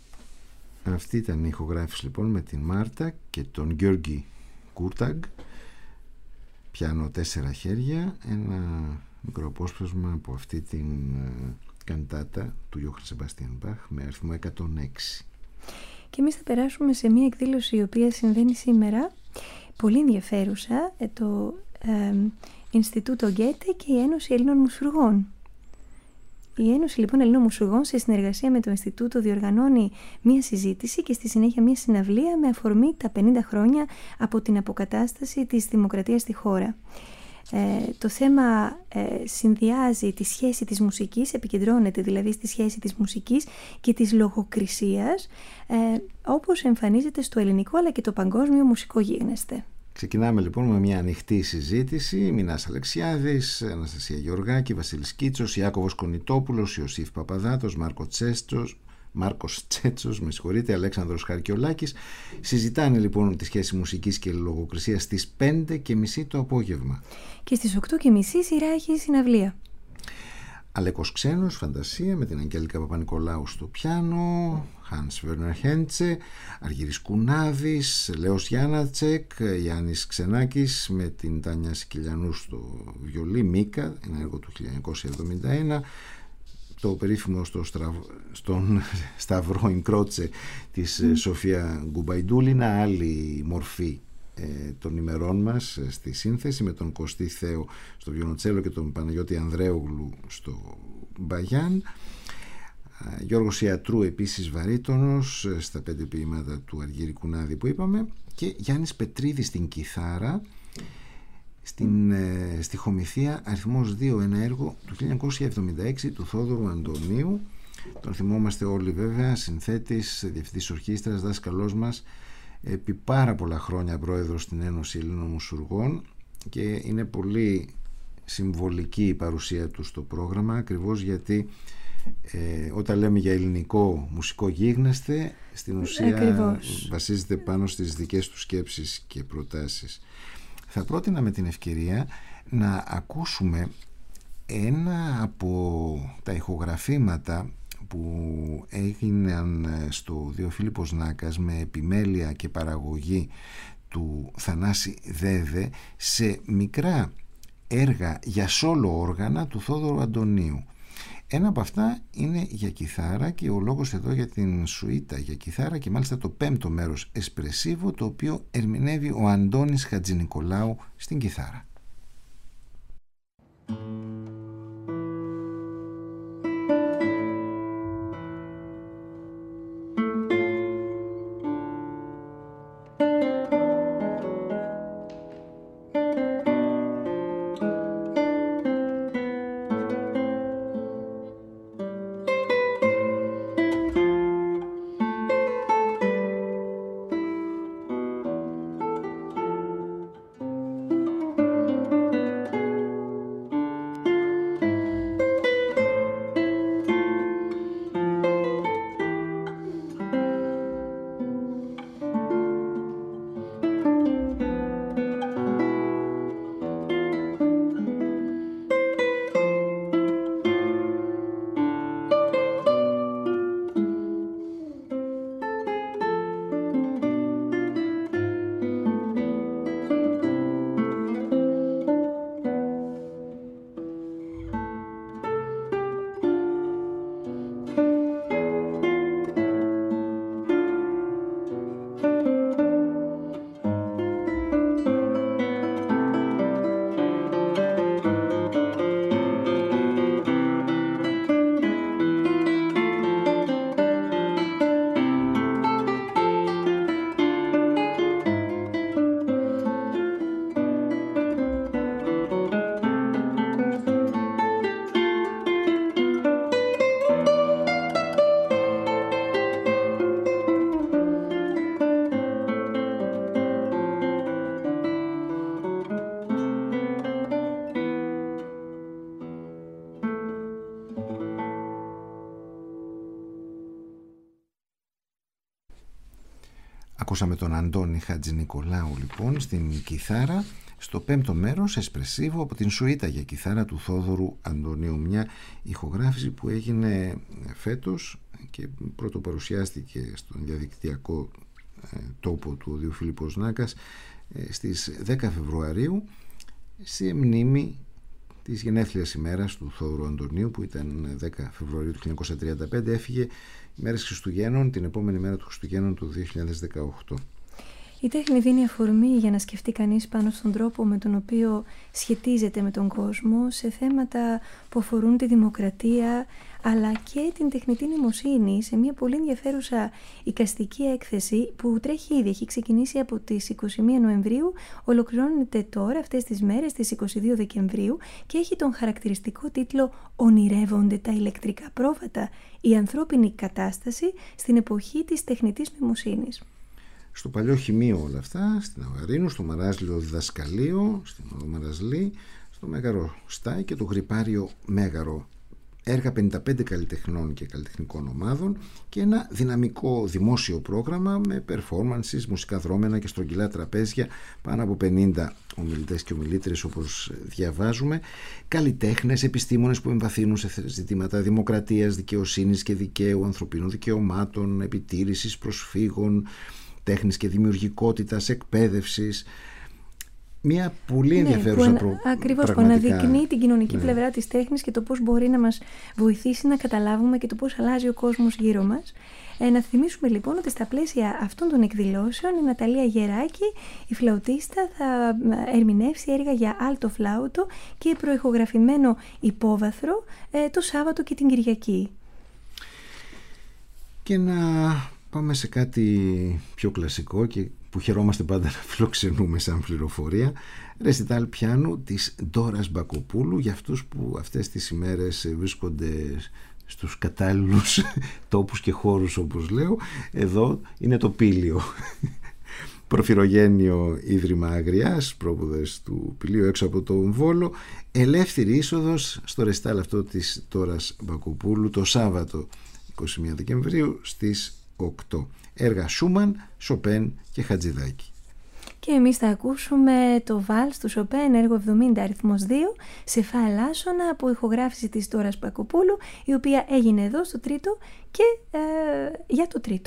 Αυτή ήταν η ηχογράφηση λοιπόν με την Μάρτα και τον Γιώργη Κούρταγκ, πιάνο τέσσερα χέρια, ένα μικρό απόσπασμα από αυτή την καντάτα του Γιώχαν Σεμπάστιαν Μπαχ με αριθμό εκατόν έξι. Και εμείς θα περάσουμε σε μια εκδήλωση η οποία συμβαίνει σήμερα, πολύ ενδιαφέρουσα, το ε, Ινστιτούτο Γκέτε και η Ένωση Ελλήνων Μουσουργών. Η Ένωση λοιπόν Ελλήνων Μουσουργών σε συνεργασία με το Ινστιτούτο διοργανώνει μία συζήτηση και στη συνέχεια μία συναυλία με αφορμή τα πενήντα χρόνια από την αποκατάσταση της δημοκρατίας στη χώρα. Ε, το θέμα ε, συνδυάζει τη σχέση της μουσικής, επικεντρώνεται δηλαδή στη σχέση της μουσικής και της λογοκρισίας, ε, όπως εμφανίζεται στο ελληνικό αλλά και το παγκόσμιο μουσικό γίγνεσθε. Ξεκινάμε λοιπόν με μια ανοιχτή συζήτηση. Μινάς Αλεξιάδης, Αναστασία Γεωργάκη, Βασίλης Κίτσος, Ιάκωβος Κονιτόπουλος, Ιωσήφ Παπαδάτος, Μάρκο Τσέστος, Μάρκος Τσέτσος, με συγχωρείτε, Αλέξανδρος Χαρκιολάκης. Συζητάνε λοιπόν τη σχέση μουσικής και λογοκρισίας στις πέντε και μισή το απόγευμα. Και στις οκτώ και μισή σειρά έχει συναυλία. Αλέκος Ξένος, Φαντασία, με την Αγγέλικα Παπα-Νικολάου στο πιάνο, Hans Werner Henze, Αργύρης Κουνάδης, Λέος Γιάννατσεκ, Γιάννης Ξενάκης με την Τάνια Σικυλιανού στο βιολί, Μίκα, ένα έργο του χίλια εννιακόσια εβδομήντα ένα, το περίφημο στο στραβ... στον Σταυρό Ινκρότσε της mm. Σοφία Γκουμπαϊντούλινα, άλλη μορφή ε, των ημερών μας ε, στη σύνθεση, με τον Κωστή Θέο στο βιολοντσέλο και τον Παναγιώτη Ανδρέογλου στο μπαγιάν. Γιώργος Ιατρού επίσης βαρύτονος στα πέντε ποίηματα του Αργύρη Κουνάδη που είπαμε, και Γιάννης Πετρίδης στην κιθάρα, στην ε, στιχομυθία αριθμός δύο, ένα έργο του χίλια εννιακόσια εβδομήντα έξι του Θόδωρου Αντωνίου. Τον θυμόμαστε όλοι βέβαια, συνθέτης, διευθυντής ορχήστρας, δάσκαλός μας, επί πάρα πολλά χρόνια πρόεδρος στην Ένωση Ελλήνων Μουσουργών, και είναι πολύ συμβολική η παρουσία του στο πρόγραμμα, ακριβώς γιατί Ε, όταν λέμε για ελληνικό μουσικό γίγνεσθε, στην ουσία Ακριβώς. βασίζεται πάνω στις δικές του σκέψεις και προτάσεις. Θα πρότεινα με την ευκαιρία να ακούσουμε ένα από τα ηχογραφήματα που έγιναν στο Διοφίλιππος Νάκας με επιμέλεια και παραγωγή του Θανάση Δέδε σε μικρά έργα για σόλο όργανα του Θόδωρου Αντωνίου. Ένα από αυτά είναι για κιθάρα, και ο λόγος εδώ για την σουίτα για κιθάρα, και μάλιστα το πέμπτο μέρος, Εσπρεσίβο, το οποίο ερμηνεύει ο Αντώνης Χατζηνικολάου στην κιθάρα. Ακούσαμε τον Αντώνη Χατζηνικολάου λοιπόν στην κιθάρα, στο πέμπτο μέρος, Εσπρεσίβο, από την σουίτα για κιθάρα του Θόδωρου Αντωνίου. Μια ηχογράφηση που έγινε φέτος και πρωτοπαρουσιάστηκε στον διαδικτυακό τόπο του Διοφίλιππος Νάκας στις δέκα Φεβρουαρίου, σε μνήμη της γενέθλιας ημέρας του Θόδωρου Αντωνίου, που ήταν δέκα Φεβρουαρίου του χίλια εννιακόσια τριάντα πέντε. Έφυγε ημέρες Χριστουγέννων, την επόμενη μέρα του Χριστουγέννων του δύο χιλιάδες δεκαοκτώ. Η τέχνη δίνει αφορμή για να σκεφτεί κανείς πάνω στον τρόπο με τον οποίο σχετίζεται με τον κόσμο σε θέματα που αφορούν τη δημοκρατία αλλά και την τεχνητή νοημοσύνη, σε μια πολύ ενδιαφέρουσα εικαστική έκθεση που τρέχει ήδη, έχει ξεκινήσει από τις είκοσι μία Νοεμβρίου, ολοκληρώνεται τώρα αυτές τις μέρες, τις είκοσι δύο Δεκεμβρίου, και έχει τον χαρακτηριστικό τίτλο «Ονειρεύονται τα ηλεκτρικά πρόβατα, η ανθρώπινη κατάσταση στην εποχή της τεχνητής νοημοσύνης». Στο παλιό χημείο όλα αυτά, στην Αυγαρίνου, στο Μαράζλιο διδασκαλείο, στην Μαραζλή, στο Μέγαρο Στάι και το Γρυπάριο Μέγαρο. Έργα πενήντα πέντε καλλιτεχνών και καλλιτεχνικών ομάδων και ένα δυναμικό δημόσιο πρόγραμμα με performances, μουσικά δρόμενα και στρογγυλά τραπέζια, πάνω από πενήντα ομιλητές και ομιλήτρες όπως διαβάζουμε, καλλιτέχνες, επιστήμονες που εμβαθύνουν σε ζητήματα δημοκρατίας, δικαιοσύνης και δικαίου, ανθρωπίνων δικαιωμάτων, επιτήρησης προσφύγων, τέχνης και δημιουργικότητας, εκπαίδευσης. Μια πολύ ενδιαφέρουσα ναι, προ... Ακριβώς, που πραγματικά... αναδεικνύει την κοινωνική ναι. πλευρά της τέχνης και το πώς μπορεί να μας βοηθήσει να καταλάβουμε και το πώς αλλάζει ο κόσμος γύρω μας. Ε, να θυμίσουμε λοιπόν ότι στα πλαίσια αυτών των εκδηλώσεων η Ναταλία Γεράκη, η φλαουτίστα, θα ερμηνεύσει έργα για άλτο φλάουτο και προηχογραφημένο υπόβαθρο ε, το Σάββατο και την Κυριακή. Και να πάμε σε κάτι πιο κλασικό και που χαιρόμαστε πάντα να φιλοξενούμε σαν πληροφορία, ρεσιτάλ πιάνου της Ντόρας Μπακοπούλου, για αυτούς που αυτές τις ημέρες βρίσκονται στους κατάλληλους τόπους και χώρους, όπως λέω. Εδώ είναι το Πήλιο, προφυρογένειο ίδρυμα Αγριάς, πρόποδες του Πηλίου έξω από τον Βόλο. Ελεύθερη είσοδος στο ρεσιτάλ αυτό της Ντόρας Μπακοπούλου το Σάββατο είκοσι μία Δεκεμβρίου στις οκτώ. Έργα Σούμαν, Σοπέν και Χατζηδάκη. Και εμείς θα ακούσουμε το βάλς του Σοπέν, έργο εβδομήντα αριθμός δύο, σε φα ελάσσονα, από ηχογράφηση της Ντόρας Μπακοπούλου, η οποία έγινε εδώ στο τρίτο και ε, για το τρίτο.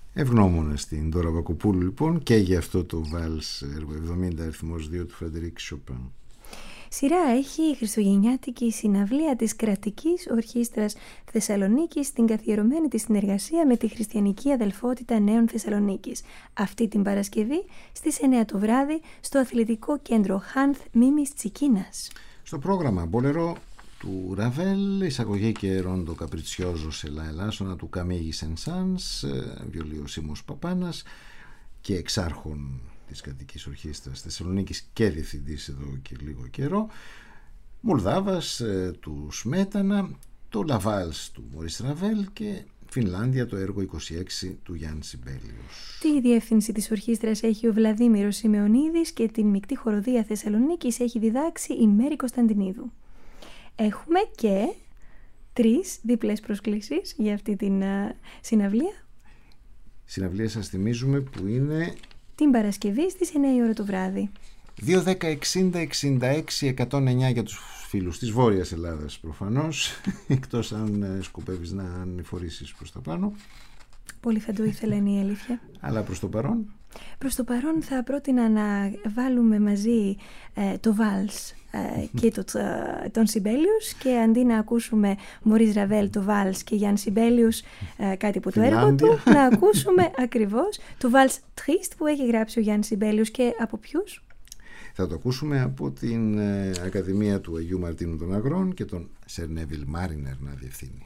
Ευγνώμονα στην Δώρα Βακοπούλου λοιπόν και για αυτό το βάλς έργο εβδομήντα αριθμός δύο του Φρεντερίκ Σοπέν. Σειρά έχει η χριστουγεννιάτικη συναυλία της Κρατικής Ορχήστρας Θεσσαλονίκης στην καθιερωμένη της συνεργασία με τη Χριστιανική Αδελφότητα Νέων Θεσσαλονίκης. Αυτή την Παρασκευή στις εννιά το βράδυ στο Αθλητικό Κέντρο Χάνθ Μίμης Τσικίνας. Στο πρόγραμμα Μπολερό του Ραβέλ, εισαγωγή και ρόντο καπριτσιόζο σε λα ελάσσονα του Καμίγη Σενσάνς, βιολίο Σίμος Παπάνας και εξάρχων της Κρατικής Ορχήστρας Θεσσαλονίκης και διευθυντής εδώ και λίγο καιρό, Μολδάβας του Σμέτανα, το Λαβάλς του Μωρίς Ραβέλ και Φινλάνδια το έργο είκοσι έξι του Γιάννη Σιμπέλιους. Τη διεύθυνση της ορχήστρας έχει ο Βλαδίμηρος Σιμεωνίδης και την μεικτή χοροδία Θεσσαλονίκης έχει διδάξει η Μέρη Κωνσταντινίδου. Έχουμε και τρεις διπλές προσκλήσεις για αυτή την uh, συναυλία. Συναυλία σας θυμίζουμε που είναι την Παρασκευή στις εννιά η ώρα το βράδυ. δύο δέκα εξήντα εξήντα έξι εκατόν εννιά για τους φίλους της Βόρειας Ελλάδας προφανώς, εκτός αν σκοπεύεις να ανηφορήσεις προς τα πάνω. Πολύ θα το ήθελα, είναι η αλήθεια. Αλλά προς το παρόν. Προς το παρόν θα πρότεινα να βάλουμε μαζί ε, το βάλς ε, και το, ε, τον Σιμπέλιους και αντί να ακούσουμε Μωρίς Ραβέλ το βάλς και Γιάννη Σιμπέλιους ε, κάτι από το έργο του, να ακούσουμε ακριβώς το βάλς Τρίστ που έχει γράψει ο Γιάννης Σιμπέλιους. Και από ποιους? Θα το ακούσουμε από την ε, Ακαδημία του Αγίου Μαρτίνου των Αγρών και τον Σερ Νέβιλ Μάρινερ να διευθύνει.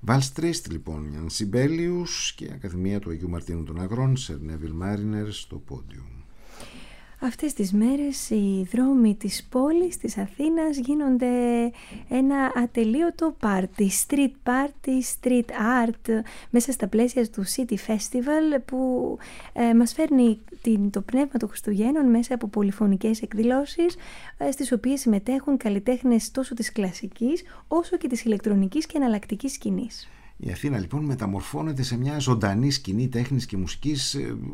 Βάλστριστ λοιπόν, Ιαν Σιμπέλιους και Ακαδημία του Αγίου Μαρτίνου των Αγρών, Σερνέβιλ Μάρινερ στο πόντιο. Αυτές τις μέρες οι δρόμοι της πόλης, της Αθήνας, γίνονται ένα ατελείωτο πάρτι, street party, street art, μέσα στα πλαίσια του City Festival, που ε, μας φέρνει την, το πνεύμα των Χριστουγέννων μέσα από πολυφωνικές εκδηλώσεις, ε, στις οποίες συμμετέχουν καλλιτέχνες τόσο της κλασικής όσο και της ηλεκτρονικής και εναλλακτικής σκηνής. Η Αθήνα λοιπόν μεταμορφώνεται σε μια ζωντανή σκηνή τέχνης και μουσικής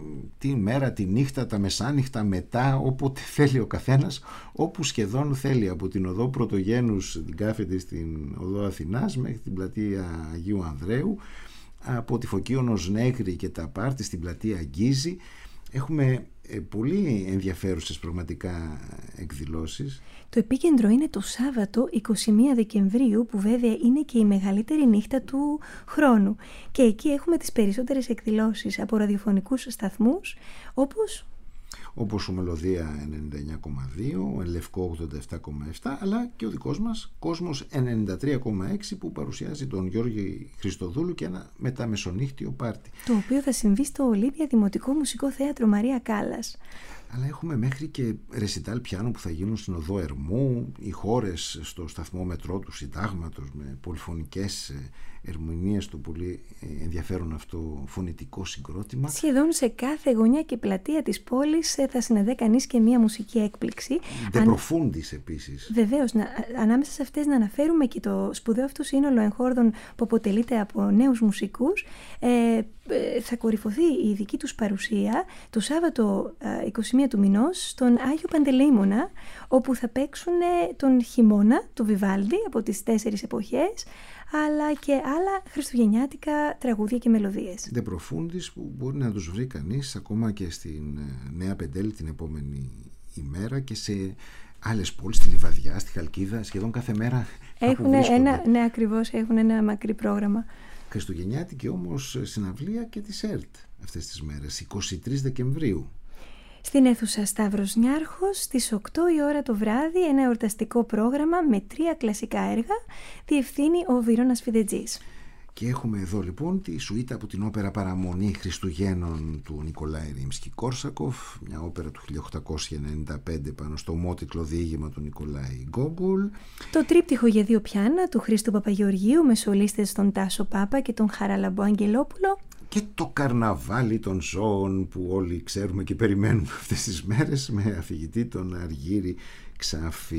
τη μέρα, τη νύχτα, τα μεσάνυχτα, μετά, όποτε θέλει ο καθένας, όπου σχεδόν θέλει, από την οδό Πρωτογένους, την κάθετη στην οδό Αθηνάς, μέχρι την πλατεία Αγίου Ανδρέου, από τη Φωκίωνος Νέγρη και τα πάρτι στην πλατεία Γκίζη. Έχουμε πολύ ενδιαφέρουσες πραγματικά εκδηλώσεις. Το επίκεντρο είναι το Σάββατο εικοστή πρώτη Δεκεμβρίου, που βέβαια είναι και η μεγαλύτερη νύχτα του χρόνου. Και εκεί έχουμε τις περισσότερες εκδηλώσεις από ραδιοφωνικούς σταθμούς, όπως... όπως ο Μελωδία ενενήντα εννιά κόμμα δύο, ο Ελευκό ογδόντα επτά κόμμα επτά, αλλά και ο δικός μας Κόσμος ενενήντα τρία κόμμα έξι, που παρουσιάζει τον Γιώργη Χριστοδούλου και ένα μεταμεσονύχτιο πάρτι. Το οποίο θα συμβεί στο Ολύμπια Δημοτικό Μουσικό Θέατρο Μαρία Κάλλας. Αλλά έχουμε μέχρι και ρεσιτάλ πιάνο που θα γίνουν στην οδό Ερμού, οι χώρες στο σταθμό μετρό του Συντάγματος, με πολυφωνικές ερμηνείες, το πολύ ενδιαφέρον αυτό φωνητικό συγκρότημα. Σχεδόν σε κάθε γωνιά και πλατεία της πόλης θα συναντά κανείς και μία μουσική έκπληξη. De profundis επίσης. Βεβαίως, να, ανάμεσα σε αυτές να αναφέρουμε και το σπουδαίο αυτό σύνολο εγχόρδων που αποτελείται από νέους μουσικούς. Ε, θα κορυφωθεί η δική τους παρουσία το Σάββατο εικοστή πρώτη του μηνός στον Άγιο Παντελεήμονα, όπου θα παίξουν τον χειμώνα του Βιβάλντι από τις τέσσερις εποχές, αλλά και άλλα χριστουγεννιάτικα τραγούδια και μελωδίες. De profundis, που μπορεί να τους βρει κανείς ακόμα και στην Νέα Πεντέλη την επόμενη ημέρα και σε άλλες πόλεις, στη Λιβαδιά, στη Χαλκίδα, σχεδόν κάθε μέρα. Έχουν ένα, ναι, ακριβώς, έχουν ένα μακρύ πρόγραμμα. Χριστουγεννιάτικη όμως συναυλία και της ΕΡΤ αυτές τις μέρες, εικοστή τρίτη Δεκεμβρίου. Στην αίθουσα Σταύρος Νιάρχος, στις οκτώ η ώρα το βράδυ, ένα εορταστικό πρόγραμμα με τρία κλασικά έργα, διευθύνει ο Βυρώνας Φιδετζής. Και έχουμε εδώ λοιπόν τη σουίτα από την όπερα Παραμονή Χριστουγέννων του Νικολάη Ρίμσκι-Κόρσακοφ, μια όπερα του χίλια οκτακόσια ενενήντα πέντε πάνω στο ομότιτλο διήγημα του Νικολάη Γκόγκολ. Το τρίπτυχο για δύο πιάνα του Χρήστου Παπαγεωργίου με σολίστες τον Τάσο Πάπα και τον Χαράλαμπο Αγγελόπουλο. Και το καρναβάλι των ζώων που όλοι ξέρουμε και περιμένουμε αυτές τις μέρες, με αφηγητή τον Αργύρη Ξάφη.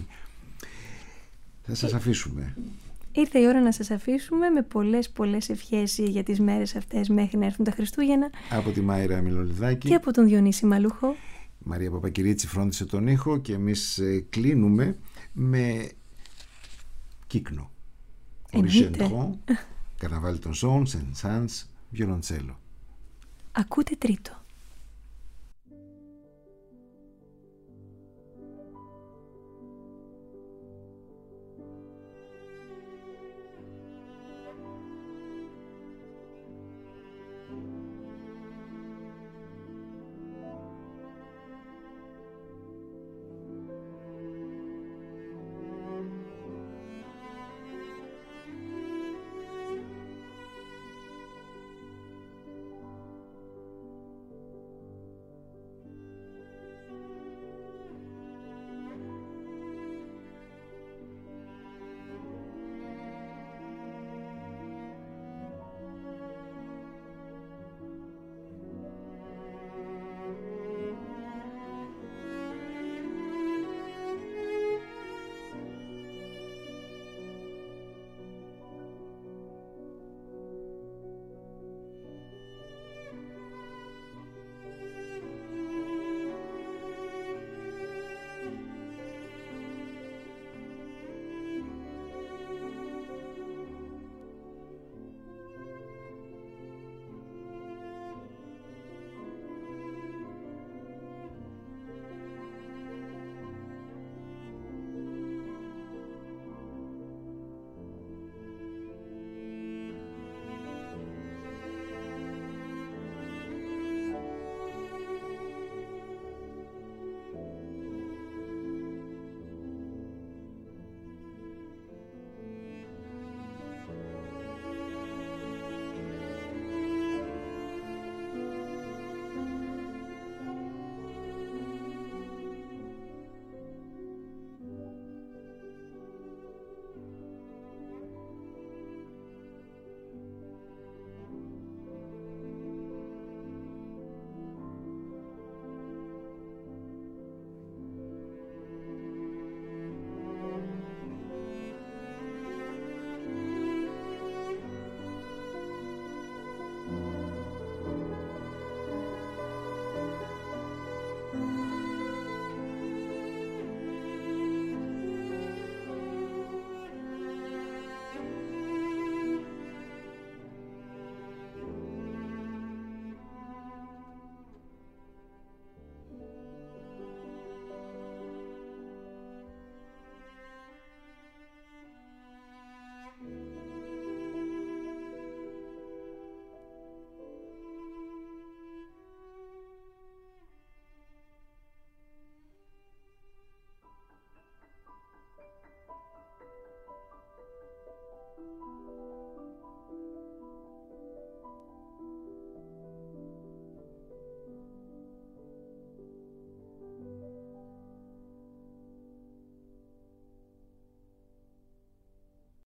Θα σας αφήσουμε. Ήρθε η ώρα να σας αφήσουμε με πολλές πολλές ευχές για τις μέρες αυτές μέχρι να έρθουν τα Χριστούγεννα. Από τη Μάιρα Μιλολιδάκη και από τον Διονύση Μαλούχο. Μαρία Παπακυρίτσι φρόντισε τον ήχο και εμείς κλείνουμε με κύκνο. Εννοείται. Καρναβάλι των ζώων, Σεν Σάνς, βιολοντσέλο. Ακούτε τρίτο.